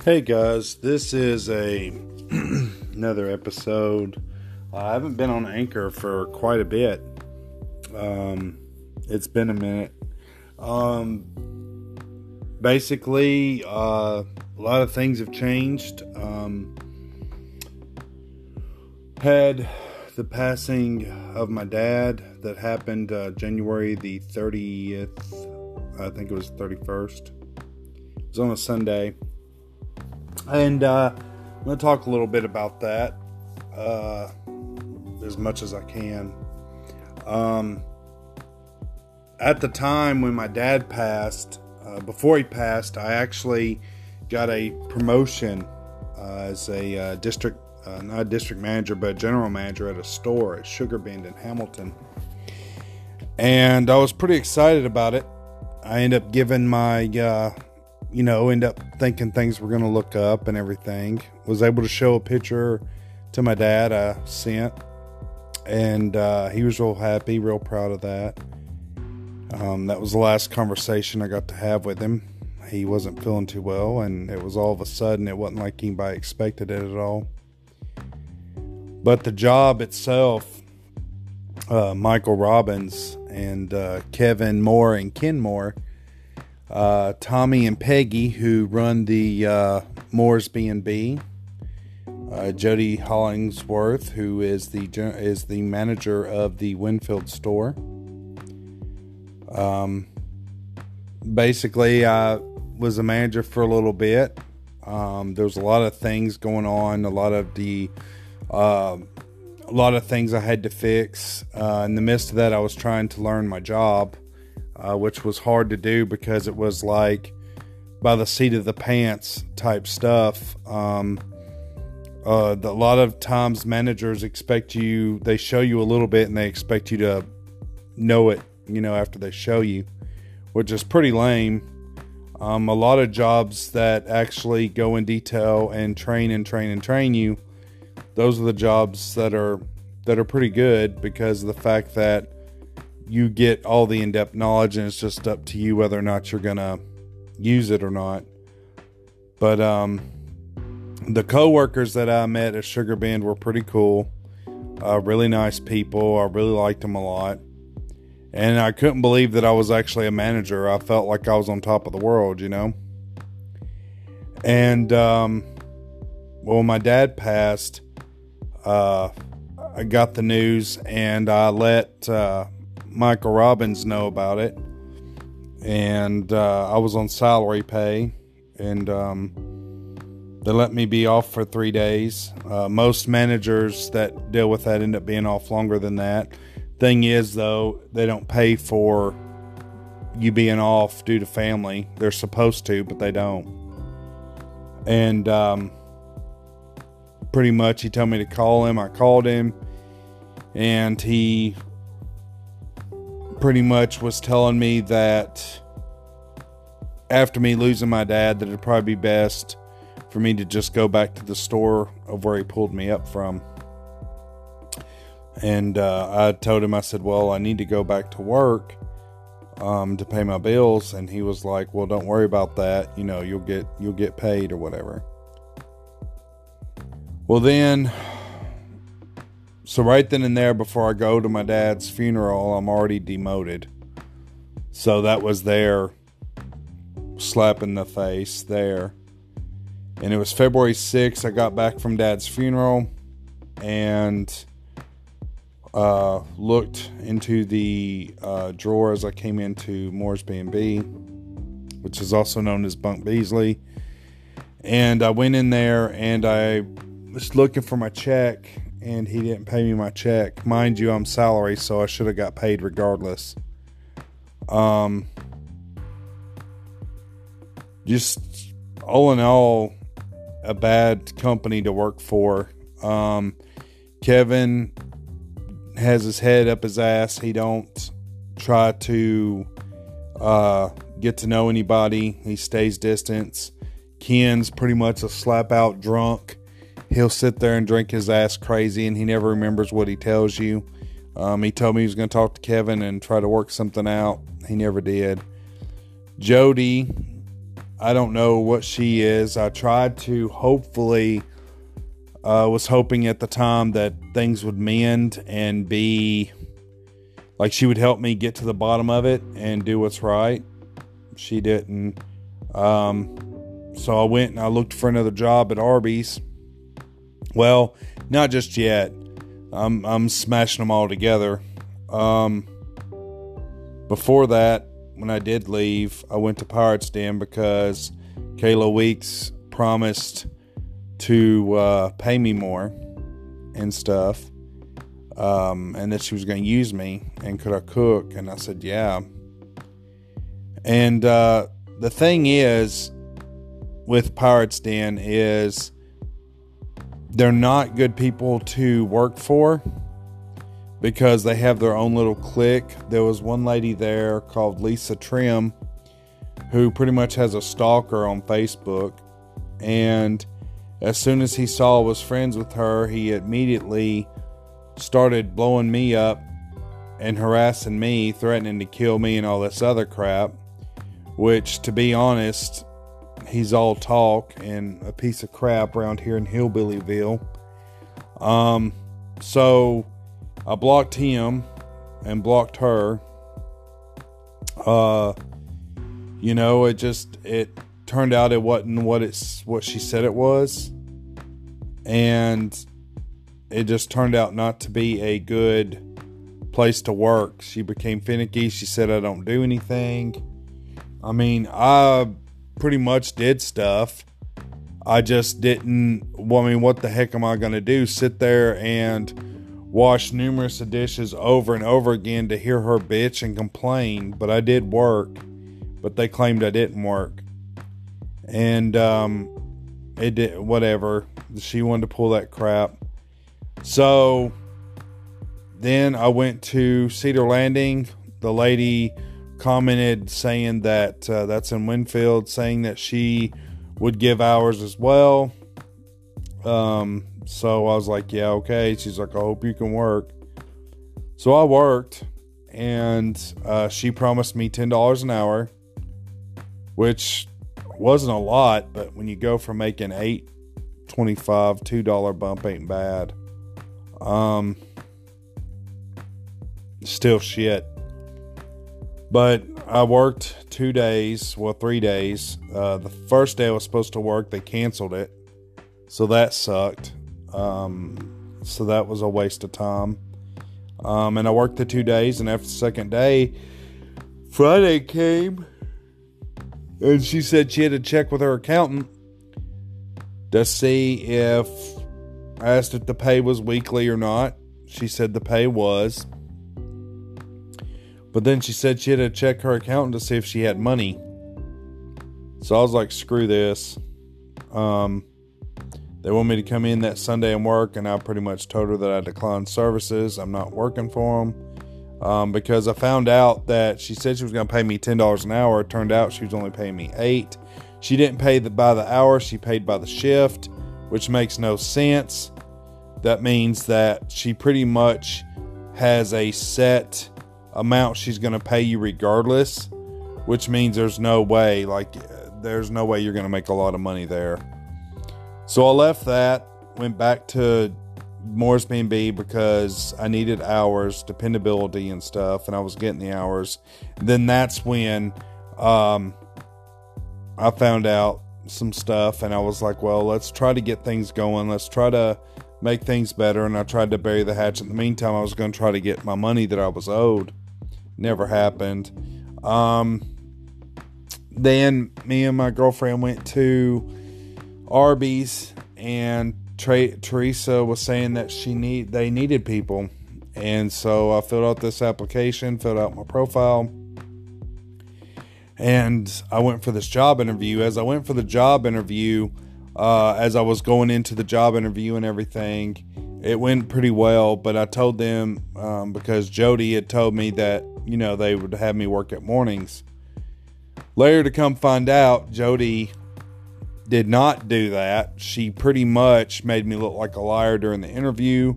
Hey guys, this is another episode. I haven't been on Anchor for quite a bit. It's been a minute. Basically, a lot of things have changed. Had the passing of my dad that happened January the 30th. I think it was 31st. It was on a Sunday. And I'm going to talk a little bit about that as much as I can. At the time when my dad passed, before he passed, I actually got a promotion as a not a district manager, but a general manager at a store at Sugar Bend in Hamilton. And I was pretty excited about it. I ended up giving my... end up thinking things were going to look up and everything. Was able to show a picture to my dad I sent. And he was real happy, real proud of that. That was the last conversation I got to have with him. He wasn't feeling too well, and it was all of a sudden. It wasn't like anybody expected it at all. But the job itself, Michael Robbins and Kevin Moore and Ken Moore, Tommy and Peggy, who run the Moore's B&B, Jody Hollingsworth, who is the manager of the Winfield store. Basically, I was a manager for a little bit. There was a lot of things going on, a lot of things I had to fix. In the midst of that, I was trying to learn my job. Which was hard to do because it was like by the seat of the pants type stuff. A lot of times managers they show you a little bit and they expect you to know it, after they show you, which is pretty lame. A lot of jobs that actually go in detail and train you, those are the jobs that are pretty good because of the fact that you get all the in-depth knowledge, and it's just up to you whether or not you're going to use it or not. But the co-workers that I met at Sugar Bend were pretty cool. Really nice people. I really liked them a lot. And I couldn't believe that I was actually a manager. I felt like I was on top of the world, And, when my dad passed, I got the news, and I let... Michael Robbins know about it, and I was on salary pay, and they let me be off for 3 days. Most managers that deal with that end up being off longer than that. Thing is, though, they don't pay for you being off due to family. They're supposed to, but they don't. And pretty much he told me to call him. I called him, and he pretty much was telling me that after me losing my dad, that it'd probably be best for me to just go back to the store of where he pulled me up from. And I told him, I said, well, I need to go back to work to pay my bills. And he was like, well, don't worry about that. You'll get paid or whatever. Well, then... So right then and there, before I go to my dad's funeral, I'm already demoted. So that was their slap in the face there. And it was February 6th. I got back from dad's funeral and looked into the drawer as I came into Moore's B&B, which is also known as Bunk Beasley. And I went in there and I was looking for my check. And he didn't pay me my check. Mind you, I'm salary, so I should have got paid regardless. Just all in all, a bad company to work for. Kevin has his head up his ass. He don't try to get to know anybody. He stays distance. Ken's pretty much a slap out drunk. He'll sit there and drink his ass crazy, and he never remembers what he tells you. He told me he was going to talk to Kevin and try to work something out. He never did. Jody I don't know what she is. I tried to was hoping at the time that things would mend and be like she would help me get to the bottom of it and do what's right. She didn't. So I went and I looked for another job at Arby's. Well, not just yet. I'm smashing them all together. Before that, when I did leave, I went to Pirates Den because Kayla Weeks promised to pay me more and stuff, and that she was going to use me, and could I cook? And I said, yeah. And the thing is, with Pirates Den is they're not good people to work for because they have their own little clique. There was one lady there called Lisa Trim who pretty much has a stalker on Facebook, and as soon as he saw I was friends with her, he immediately started blowing me up and harassing me, threatening to kill me and all this other crap, which, to be honest, he's all talk and a piece of crap around here in Hillbillyville. So I blocked him and blocked her. It turned out it wasn't what she said it was, and it just turned out not to be a good place to work. She became finicky. She said I don't do anything. I mean, I pretty much did stuff. I just didn't. Well, I mean, what the heck am I going to do? Sit there and wash numerous of dishes over and over again to hear her bitch and complain? But I did work. But they claimed I didn't work. And it did, whatever. She wanted to pull that crap. So then I went to Cedar Landing. The lady commented saying that that's in Winfield, saying that she would give hours as well. So I was like, yeah, okay. She's like, I hope you can work. So I worked, and she promised me $10 an hour, which wasn't a lot, but when you go from making $8.25, $2 bump ain't bad. Still shit. But I worked 3 days. The first day I was supposed to work, they canceled it. So that sucked. So that was a waste of time. And I worked the 2 days, and after the second day, Friday came, and she said she had to check with her accountant to see if, I asked if the pay was weekly or not. She said the pay was. But then she said she had to check her accountant to see if she had money. So I was like, screw this. They want me to come in that Sunday and work, and I pretty much told her that I declined services. I'm not working for them. Because I found out that she said she was going to pay me $10 an hour. It turned out she was only paying me $8. She didn't pay by the hour. She paid by the shift, which makes no sense. That means that she pretty much has a set amount she's going to pay you regardless, which means there's no way you're going to make a lot of money there. So I left that, went back to Moore's B&B because I needed hours, dependability and stuff, and I was getting the hours. Then that's when I found out some stuff, and I was like, well, let's try to get things going. Let's try to make things better. And I tried to bury the hatchet. In the meantime, I was going to try to get my money that I was owed. Never happened. Then me and my girlfriend went to Arby's, and Teresa was saying that they needed people. And so I filled out this application, filled out my profile, and I went for this job interview. As I went for the job interview, as I was going into the job interview and everything, it went pretty well. But I told them, because Jody had told me that, they would have me work at mornings. Later to come find out, Jody did not do that. She pretty much made me look like a liar during the interview.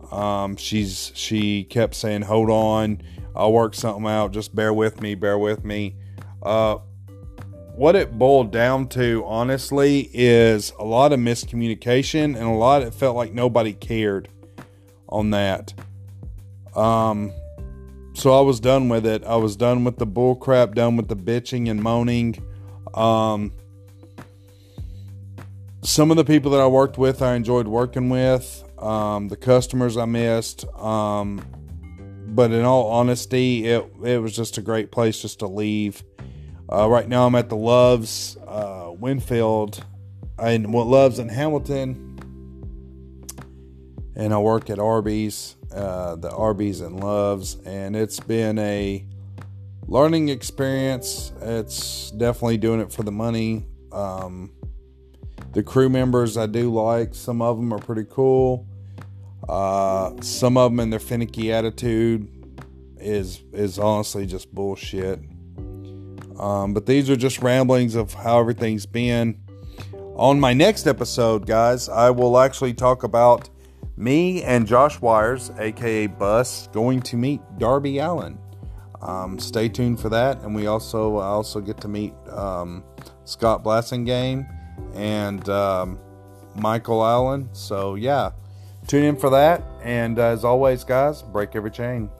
She kept saying, hold on, I'll work something out. Just bear with me. Well, what it boiled down to, honestly, is a lot of miscommunication, and it felt like nobody cared on that. So I was done with it. I was done with the bull crap, done with the bitching and moaning. Some of the people that I worked with, I enjoyed working with. The customers I missed. But in all honesty, it was just a great place just to leave. Right now I'm at the Loves, Winfield, Loves in Hamilton. And I work at Arby's, the Arby's and Loves. And it's been a learning experience. It's definitely doing it for the money. The crew members I do like. Some of them are pretty cool. Some of them and their finicky attitude is honestly just bullshit. But these are just ramblings of how everything's been. On my next episode, guys, I will actually talk about me and Josh Wires, aka Bus, going to meet Darby Allin. Stay tuned for that. And I also get to meet Scott Blasingame and Michael Allen. So yeah, tune in for that. And as always, guys, break every chain.